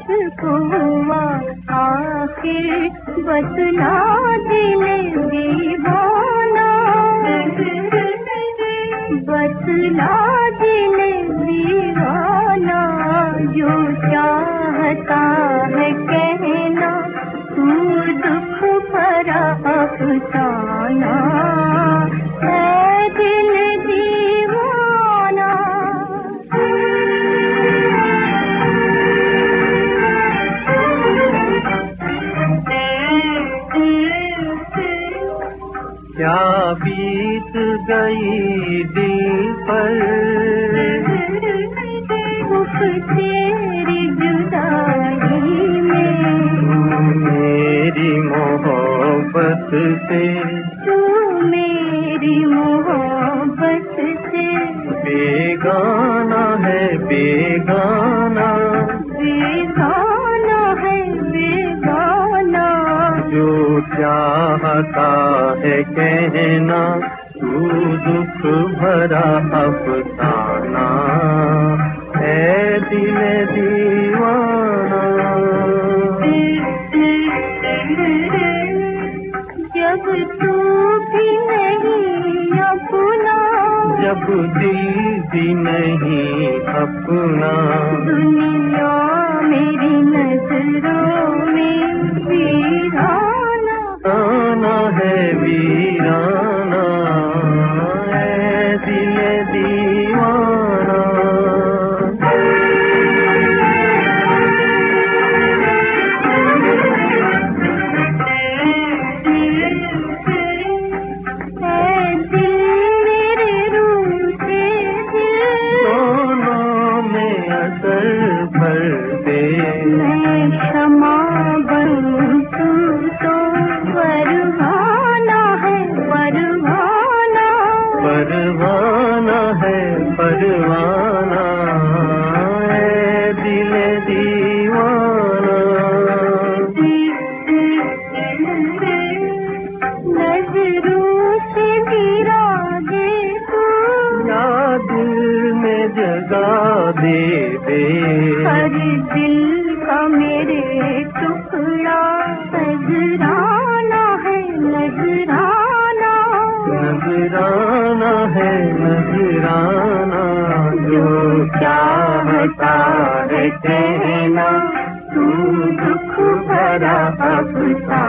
मुझको हुआ आखिर बतला दिले दीवाना, बतला दिले दीवाना, जो चाहता है कहना तू दुख भरा अफसाना, है दिल दीवाना। क्या बीत गई दिल पर दुख तेरी जुदाई में, मेरी मोहब्बत से, तू मेरी मोहब्बत से बेगाना है बेगाना, बेगाना है बेगाना, जो चाहता है कहना तू दुख भरा अफसाना, है दिल दीवाना। जब तू भी नहीं अपना, जब दिल भी नहीं अपना, दुनिया मेरी नजरों में वीराना, आना है वीराना, है दिल दीवाना। मैं क्षमा बनूं तू तो परवाना है परवाना, परवाना है परवाना, है दिल दीवाना। नजरों से गिरा दे तू, याद में जगा दे दे, हर दिल का मेरे टुकड़ा नजराना है नजराना, नजराना है नजराना, जो चाहता है कहना तू दुख भरा अफसाना।